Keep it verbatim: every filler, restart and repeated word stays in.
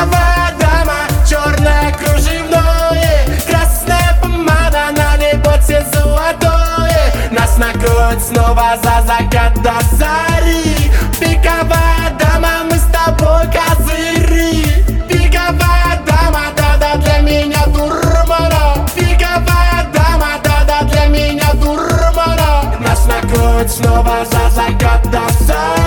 Пиковая дама, черное кружевное, красная помада, на неботе золотое. Нас накроет снова за закат до зари. Пиковая дама, мы с тобой козыри. Пиковая дама, да-да, для меня дурмана. Пиковая дама, да-да, для меня дурмана. Нас накроет снова за закат до зари.